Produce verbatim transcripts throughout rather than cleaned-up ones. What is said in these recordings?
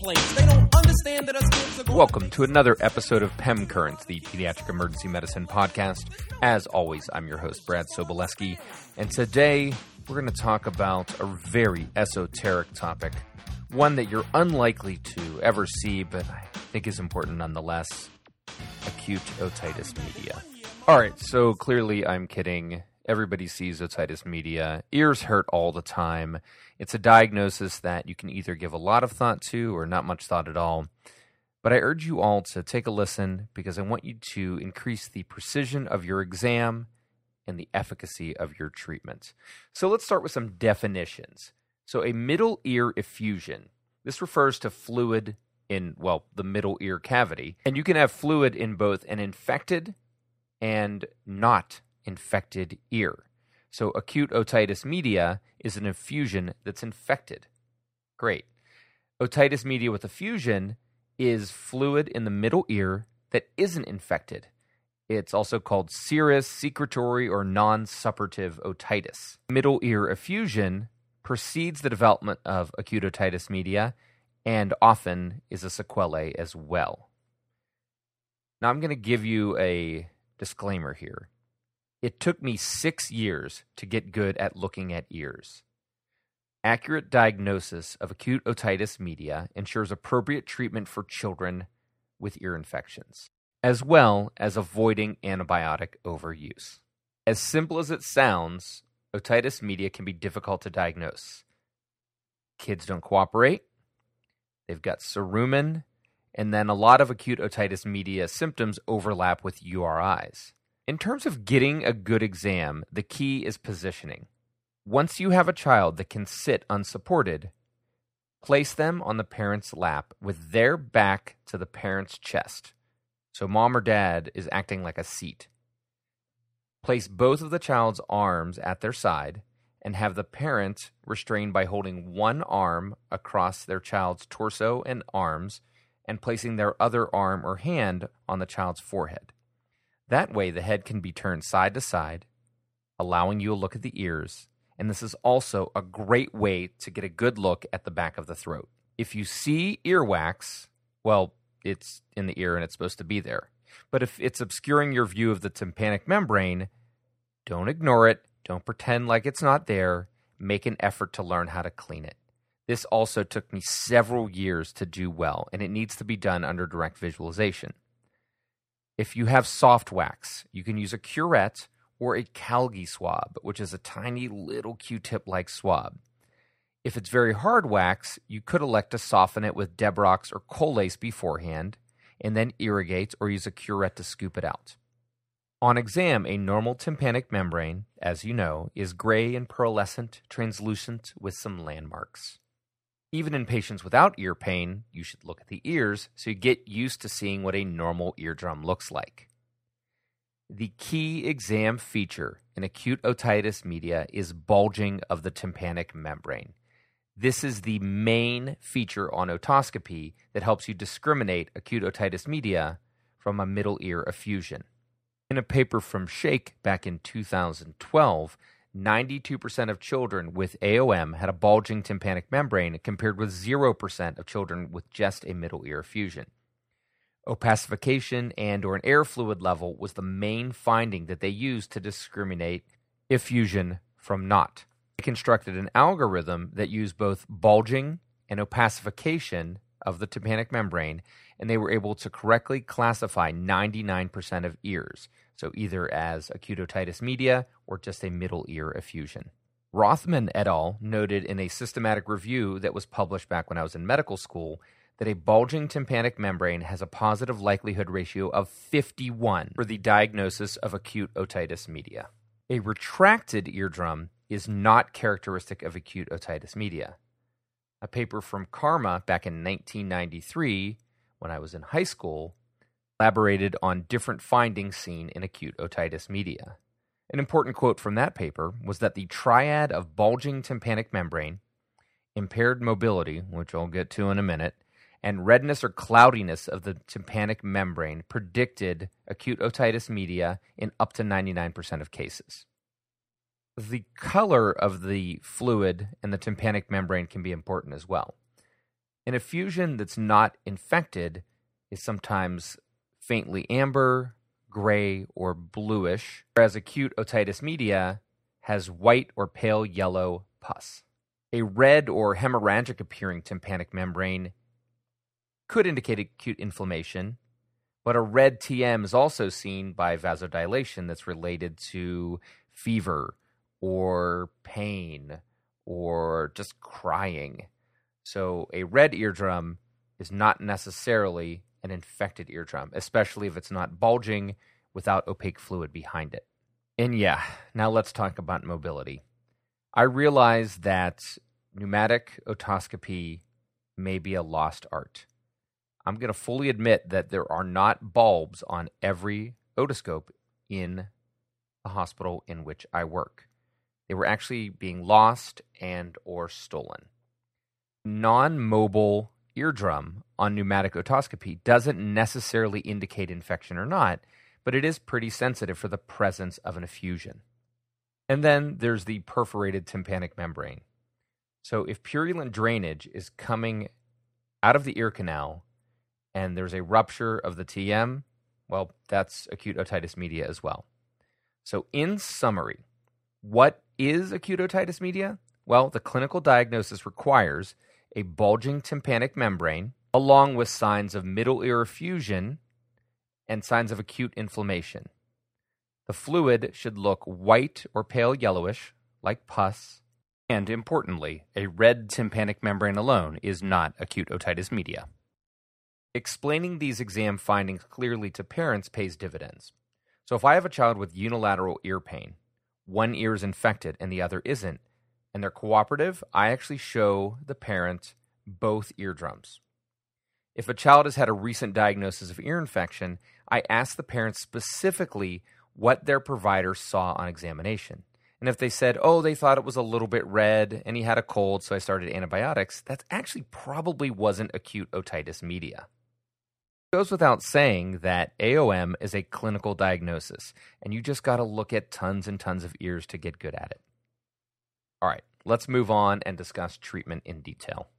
complaints. They don't understand that us kids are going Welcome to another episode of P E M Currents, the Pediatric Emergency Medicine Podcast. As always, I'm your host, Brad Sobolewski, and today we're going to talk about a very esoteric topic, one that you're unlikely to ever see, but I think is important nonetheless: acute otitis media. All right, so clearly I'm kidding. Everybody sees otitis media. Ears hurt all the time. It's a diagnosis that you can either give a lot of thought to or not much thought at all. But I urge you all to take a listen because I want you to increase the precision of your exam and the efficacy of your treatment. So let's start with some definitions. So a middle ear effusion. This refers to fluid in, well, the middle ear cavity. And you can have fluid in both an infected and not infected ear. So acute otitis media is an effusion that's infected. Great. Otitis media with effusion is fluid in the middle ear that isn't infected. It's also called serous, secretory, or non-suppurative otitis. Middle ear effusion precedes the development of acute otitis media and often is a sequelae as well. Now I'm going to give you a disclaimer here. It took me six years to get good at looking at ears. Accurate diagnosis of acute otitis media ensures appropriate treatment for children with ear infections, as well as avoiding antibiotic overuse. As simple as it sounds, otitis media can be difficult to diagnose. Kids don't cooperate, they've got cerumen, and then a lot of acute otitis media symptoms overlap with U R Is. In terms of getting a good exam, the key is positioning. Once you have a child that can sit unsupported, place them on the parent's lap with their back to the parent's chest. So mom or dad is acting like a seat. Place both of the child's arms at their side and have the parent restrained by holding one arm across their child's torso and arms and placing their other arm or hand on the child's forehead. That way, the head can be turned side to side, allowing you a look at the ears, and this is also a great way to get a good look at the back of the throat. If you see earwax, well, it's in the ear and it's supposed to be there. But if it's obscuring your view of the tympanic membrane, don't ignore it, don't pretend like it's not there, make an effort to learn how to clean it. This also took me several years to do well, and it needs to be done under direct visualization. If you have soft wax, you can use a curette or a Calgi swab, which is a tiny little Q-tip-like swab. If it's very hard wax, you could elect to soften it with Debrox or Colace beforehand, and then irrigate or use a curette to scoop it out. On exam, a normal tympanic membrane, as you know, is gray and pearlescent, translucent with some landmarks. Even in patients without ear pain, you should look at the ears so you get used to seeing what a normal eardrum looks like. The key exam feature in acute otitis media is bulging of the tympanic membrane. This is the main feature on otoscopy that helps you discriminate acute otitis media from a middle ear effusion. In a paper from Shake back in two thousand twelve, ninety-two percent of children with A O M had a bulging tympanic membrane compared with zero percent of children with just a middle ear effusion. Opacification and or an air fluid level was the main finding that they used to discriminate effusion from not. They constructed an algorithm that used both bulging and opacification of the tympanic membrane, and they were able to correctly classify ninety-nine percent of ears, so either as acute otitis media or just a middle ear effusion. Rothman et al. Noted in a systematic review that was published back when I was in medical school that a bulging tympanic membrane has a positive likelihood ratio of fifty-one for the diagnosis of acute otitis media. A retracted eardrum is not characteristic of acute otitis media. A paper from Karma back in nineteen ninety-three, when I was in high school, elaborated on different findings seen in acute otitis media. An important quote from that paper was that the triad of bulging tympanic membrane, impaired mobility, which I'll get to in a minute, and redness or cloudiness of the tympanic membrane predicted acute otitis media in up to ninety-nine percent of cases. The color of the fluid and the tympanic membrane can be important as well. An effusion that's not infected is sometimes faintly amber, gray, or bluish, whereas acute otitis media has white or pale yellow pus. A red or hemorrhagic appearing tympanic membrane could indicate acute inflammation, but a red T M is also seen by vasodilation that's related to fever or pain or just crying. So a red eardrum is not necessarily an infected eardrum, especially if it's not bulging without opaque fluid behind it. And yeah, now let's talk about mobility. I realize that pneumatic otoscopy may be a lost art. I'm going to fully admit that there are not bulbs on every otoscope in the hospital in which I work. They were actually being lost and or stolen. Non-mobile eardrum on pneumatic otoscopy doesn't necessarily indicate infection or not, but it is pretty sensitive for the presence of an effusion. And then there's the perforated tympanic membrane. So if purulent drainage is coming out of the ear canal and there's a rupture of the T M, well, that's acute otitis media as well. So in summary, what is acute otitis media? Well, the clinical diagnosis requires a bulging tympanic membrane along with signs of middle ear effusion and signs of acute inflammation. The fluid should look white or pale yellowish, like pus, and importantly, a red tympanic membrane alone is not acute otitis media. Explaining these exam findings clearly to parents pays dividends. So if I have a child with unilateral ear pain, one ear is infected and the other isn't, and they're cooperative, I actually show the parent both eardrums. If a child has had a recent diagnosis of ear infection, I ask the parent specifically what their provider saw on examination. And if they said, oh, they thought it was a little bit red and he had a cold, so I started antibiotics, that actually probably wasn't acute otitis media. It goes without saying that A O M is a clinical diagnosis, and you just got to look at tons and tons of ears to get good at it. All right, let's move on and discuss treatment in detail.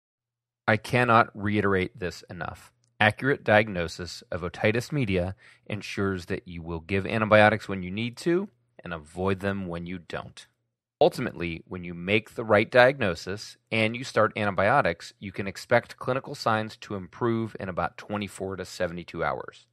I cannot reiterate this enough. Accurate diagnosis of otitis media ensures that you will give antibiotics when you need to and avoid them when you don't. Ultimately, when you make the right diagnosis and you start antibiotics, you can expect clinical signs to improve in about twenty-four to seventy-two hours.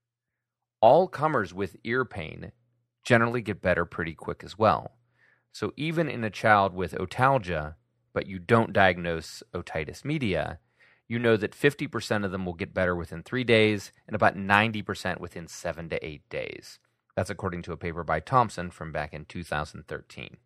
All comers with ear pain generally get better pretty quick as well. So even in a child with otalgia, but you don't diagnose otitis media, you know that fifty percent of them will get better within three days and about ninety percent within seven to eight days. That's according to a paper by Thompson from back in two thousand thirteen.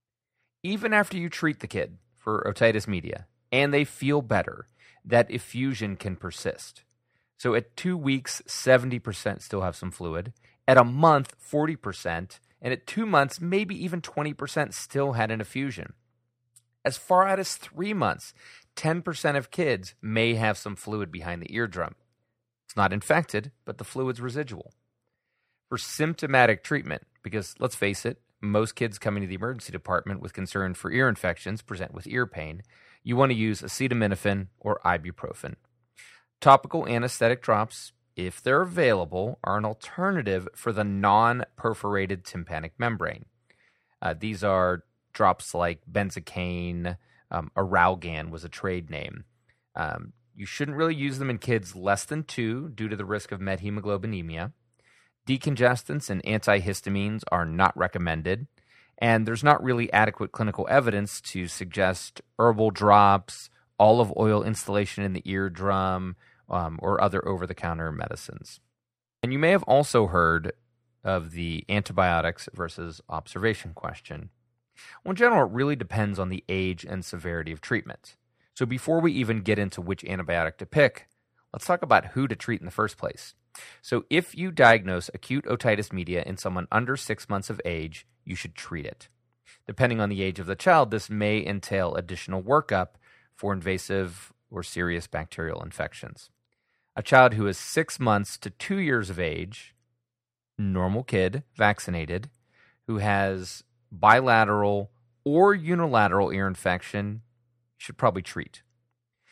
Even after you treat the kid for otitis media and they feel better, that effusion can persist. So at two weeks, seventy percent still have some fluid. At a month, forty percent. And at two months, maybe even twenty percent still had an effusion. As far out as three months, ten percent of kids may have some fluid behind the eardrum. It's not infected, but the fluid's residual. For symptomatic treatment, because let's face it, most kids coming to the emergency department with concern for ear infections present with ear pain, you want to use acetaminophen or ibuprofen. Topical anesthetic drops, if they're available, are an alternative for the non-perforated tympanic membrane. Uh, these are drops like benzocaine, um, Aralgan was a trade name. Um, you shouldn't really use them in kids less than two due to the risk of methemoglobinemia. Decongestants and antihistamines are not recommended, and there's not really adequate clinical evidence to suggest herbal drops, olive oil installation in the eardrum, um, or other over-the-counter medicines. And you may have also heard of the antibiotics versus observation question. Well, in general, it really depends on the age and severity of treatment. So before we even get into which antibiotic to pick, let's talk about who to treat in the first place. So if you diagnose acute otitis media in someone under six months of age, you should treat it. Depending on the age of the child, this may entail additional workup for invasive or serious bacterial infections. A child who is six months to two years of age, normal kid, vaccinated, who has bilateral or unilateral ear infection, should probably treat.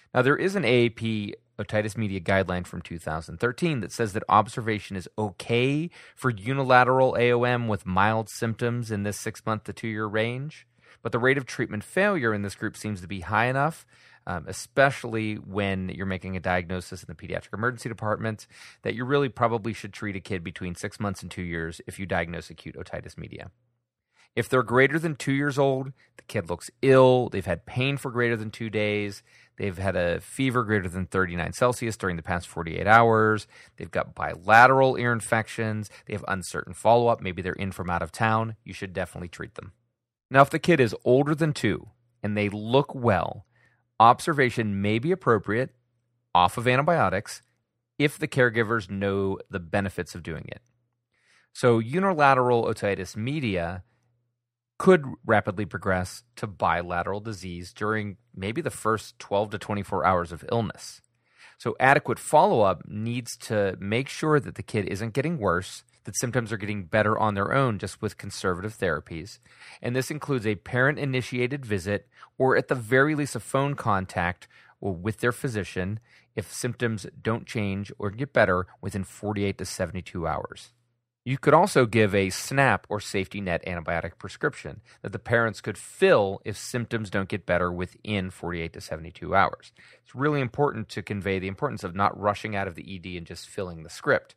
Now, there is an A A P otitis media guideline from two thousand thirteen that says that observation is okay for unilateral A O M with mild symptoms in this six-month to two-year range, but the rate of treatment failure in this group seems to be high enough, um, especially when you're making a diagnosis in the pediatric emergency department, that you really probably should treat a kid between six months and two years if you diagnose acute otitis media. If they're greater than two years old, the kid looks ill, they've had pain for greater than two days, they've had a fever greater than thirty-nine Celsius during the past forty-eight hours, they've got bilateral ear infections, they have uncertain follow-up, maybe they're in from out of town, you should definitely treat them. Now, if the kid is older than two and they look well, observation may be appropriate off of antibiotics if the caregivers know the benefits of doing it. So unilateral otitis media could rapidly progress to bilateral disease during maybe the first twelve to twenty-four hours of illness. So adequate follow-up needs to make sure that the kid isn't getting worse, that symptoms are getting better on their own just with conservative therapies. And this includes a parent-initiated visit or at the very least a phone contact with their physician if symptoms don't change or get better within forty-eight to seventy-two hours. You could also give a SNAP or safety net antibiotic prescription that the parents could fill if symptoms don't get better within forty-eight to seventy-two hours. It's really important to convey the importance of not rushing out of the E D and just filling the script.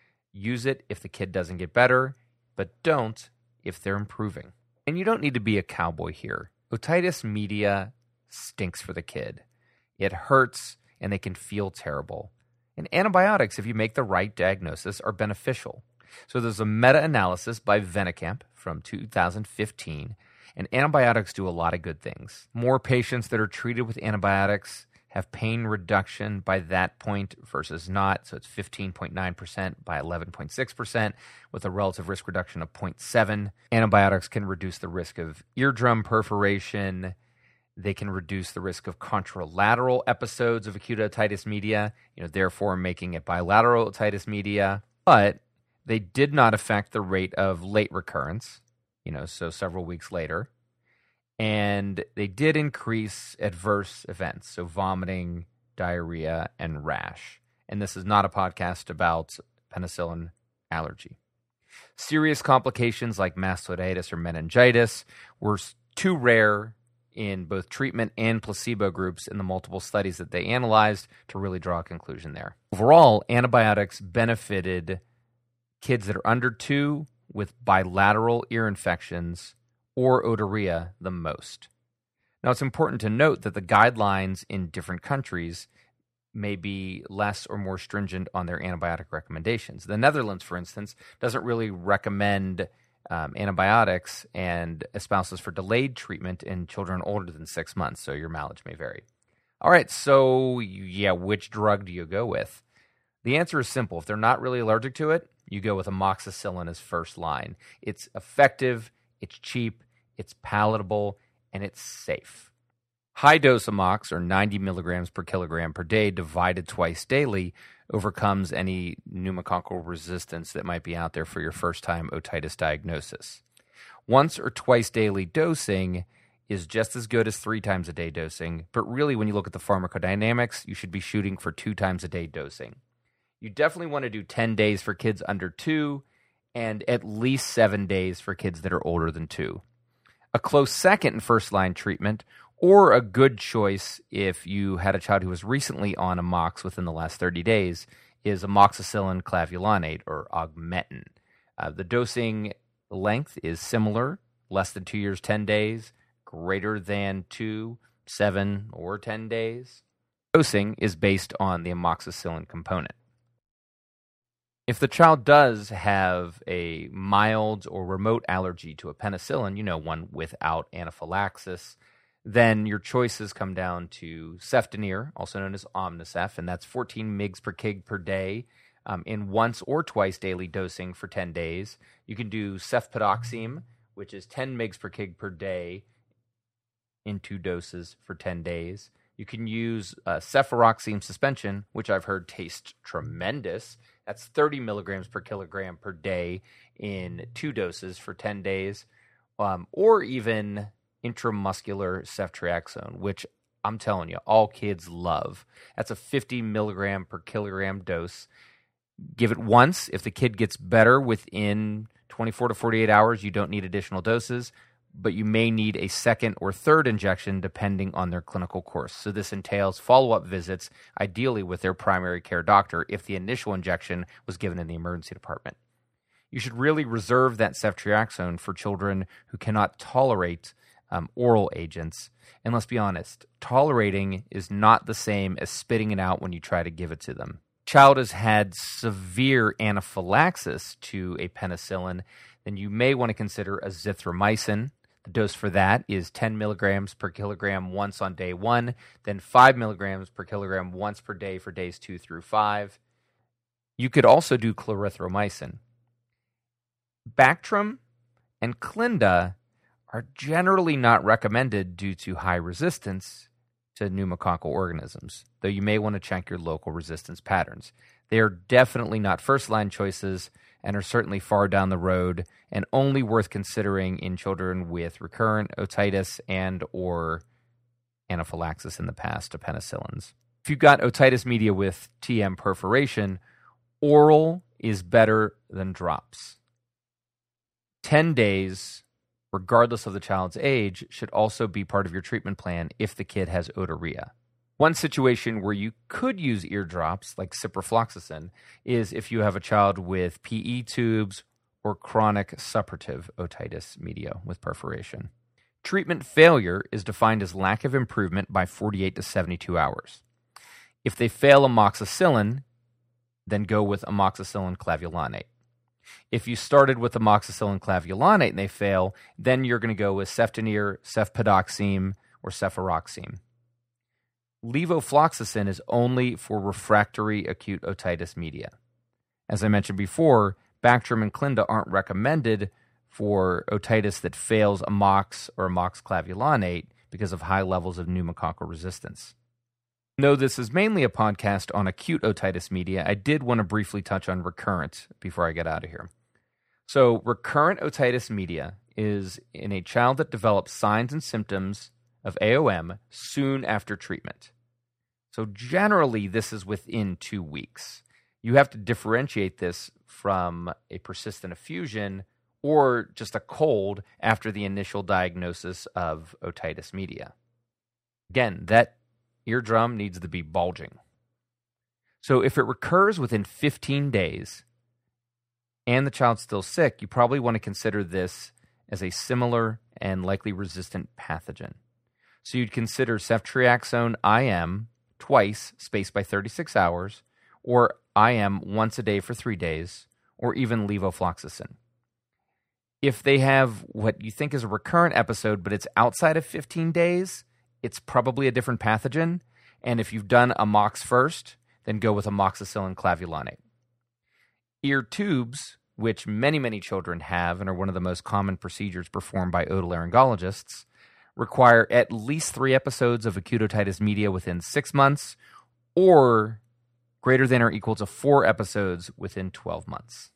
Use it if the kid doesn't get better, but don't if they're improving. And you don't need to be a cowboy here. Otitis media stinks for the kid. It hurts and they can feel terrible. And antibiotics, if you make the right diagnosis, are beneficial. So there's a meta-analysis by Venicamp from two thousand fifteen, and antibiotics do a lot of good things. More patients that are treated with antibiotics have pain reduction by that point versus not, so it's fifteen point nine percent by eleven point six percent with a relative risk reduction of zero point seven. Antibiotics can reduce the risk of eardrum perforation. They can reduce the risk of contralateral episodes of acute otitis media, you know, therefore making it bilateral otitis media. But they did not affect the rate of late recurrence, you know, so several weeks later. And they did increase adverse events, so vomiting, diarrhea, and rash. And this is not a podcast about penicillin allergy. Serious complications like mastoiditis or meningitis were too rare in both treatment and placebo groups in the multiple studies that they analyzed to really draw a conclusion there. Overall, antibiotics benefited kids that are under two with bilateral ear infections or otorrhea the most. Now, it's important to note that the guidelines in different countries may be less or more stringent on their antibiotic recommendations. The Netherlands, for instance, doesn't really recommend um, antibiotics and espouses for delayed treatment in children older than six months, so your mileage may vary. All right, so yeah, which drug do you go with? The answer is simple. If they're not really allergic to it, you go with amoxicillin as first line. It's effective, it's cheap, it's palatable, and it's safe. High-dose amox, or ninety milligrams per kilogram per day, divided twice daily, overcomes any pneumococcal resistance that might be out there for your first-time otitis diagnosis. Once or twice daily dosing is just as good as three times a day dosing, but really when you look at the pharmacodynamics, you should be shooting for two times a day dosing. You definitely want to do ten days for kids under two and at least seven days for kids that are older than two. A close second in first-line treatment, or a good choice if you had a child who was recently on amox within the last thirty days, is amoxicillin clavulanate, or Augmentin. Uh, the dosing length is similar, less than two years, ten days, greater than two, seven, or ten days. Dosing is based on the amoxicillin component. If the child does have a mild or remote allergy to a penicillin, you know, one without anaphylaxis, then your choices come down to Cefdinir, also known as Omnicef, and that's fourteen milligrams per kg per day um, in once or twice daily dosing for ten days. You can do Cefpodoxime, which is ten milligrams per kg per day in two doses for ten days. You can use uh, cefuroxime suspension, which I've heard tastes tremendous. That's thirty milligrams per kilogram per day in two doses for ten days, um, or even intramuscular ceftriaxone, which I'm telling you, all kids love. That's a fifty milligram per kilogram dose. Give it once. If the kid gets better within twenty-four to forty-eight hours, you don't need additional doses, but you may need a second or third injection depending on their clinical course. So this entails follow-up visits, ideally with their primary care doctor, if the initial injection was given in the emergency department. You should really reserve that ceftriaxone for children who cannot tolerate um, oral agents. And let's be honest, tolerating is not the same as spitting it out when you try to give it to them. Child has had severe anaphylaxis to a penicillin, then you may want to consider azithromycin. The dose for that is ten milligrams per kilogram once on day one, then five milligrams per kilogram once per day for days two through five. You could also do clarithromycin. Bactrim and Clinda are generally not recommended due to high resistance to pneumococcal organisms, though you may want to check your local resistance patterns. They are definitely not first-line choices and are certainly far down the road and only worth considering in children with recurrent otitis and or anaphylaxis in the past to penicillins. If you've got otitis media with T M perforation, oral is better than drops. ten days, regardless of the child's age, should also be part of your treatment plan if the kid has otorrhea. One situation where you could use eardrops, like ciprofloxacin, is if you have a child with P E tubes or chronic suppurative otitis media with perforation. Treatment failure is defined as lack of improvement by forty-eight to seventy-two hours. If they fail amoxicillin, then go with amoxicillin clavulanate. If you started with amoxicillin clavulanate and they fail, then you're going to go with ceftonir, cefpodoxime, or cefuroxime. Levofloxacin is only for refractory acute otitis media. As I mentioned before, Bactrim and Clinda aren't recommended for otitis that fails amox or amox clavulanate because of high levels of pneumococcal resistance. Though this is mainly a podcast on acute otitis media, I did want to briefly touch on recurrent before I get out of here. So recurrent otitis media is in a child that develops signs and symptoms of A O M soon after treatment. So generally, this is within two weeks. You have to differentiate this from a persistent effusion or just a cold after the initial diagnosis of otitis media. Again, that eardrum needs to be bulging. So if it recurs within fifteen days and the child's still sick, you probably want to consider this as a similar and likely resistant pathogen. So you'd consider ceftriaxone I M twice, spaced by thirty-six hours, or I M once a day for three days, or even levofloxacin. If they have what you think is a recurrent episode, but it's outside of fifteen days, it's probably a different pathogen. And if you've done amox first, then go with amoxicillin clavulanate. Ear tubes, which many, many children have and are one of the most common procedures performed by otolaryngologists, require at least three episodes of acute otitis media within six months or greater than or equal to four episodes within twelve months.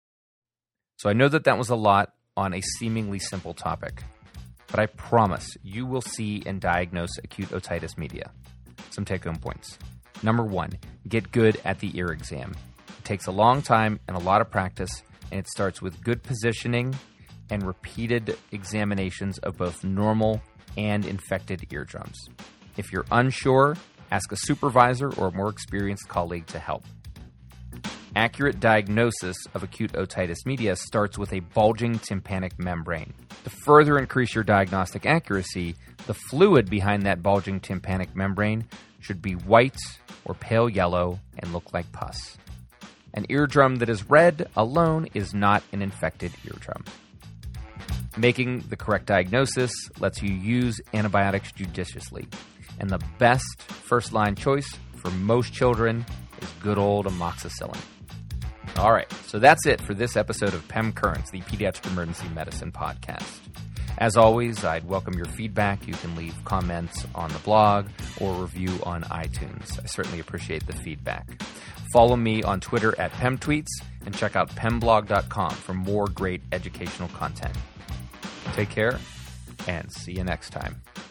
So I know that that was a lot on a seemingly simple topic, but I promise you will see and diagnose acute otitis media. Some take-home points. Number one, get good at the ear exam. It takes a long time and a lot of practice, and it starts with good positioning and repeated examinations of both normal and infected eardrums. If you're unsure, ask a supervisor or a more experienced colleague to help. Accurate diagnosis of acute otitis media starts with a bulging tympanic membrane. To further increase your diagnostic accuracy, the fluid behind that bulging tympanic membrane should be white or pale yellow and look like pus. An eardrum that is red alone is not an infected eardrum. Making the correct diagnosis lets you use antibiotics judiciously. And the best first-line choice for most children is good old amoxicillin. All right, so that's it for this episode of P E M Currents, the Pediatric Emergency Medicine Podcast. As always, I'd welcome your feedback. You can leave comments on the blog or review on iTunes. I certainly appreciate the feedback. Follow me on Twitter at PemTweets and check out pemblog dot com for more great educational content. Take care and see you next time.